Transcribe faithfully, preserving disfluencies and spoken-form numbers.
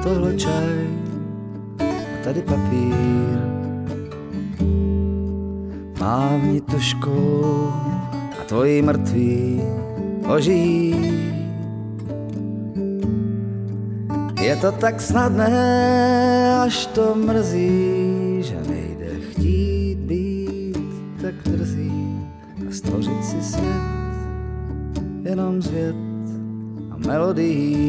tohle čaj a tady papír. Mávni tužkou a tvoji mrtví ožijí. Je to tak snadné, až to mrzí, že nejde chtít být tak drzý a stvořit si svět jenom z vět a melodií.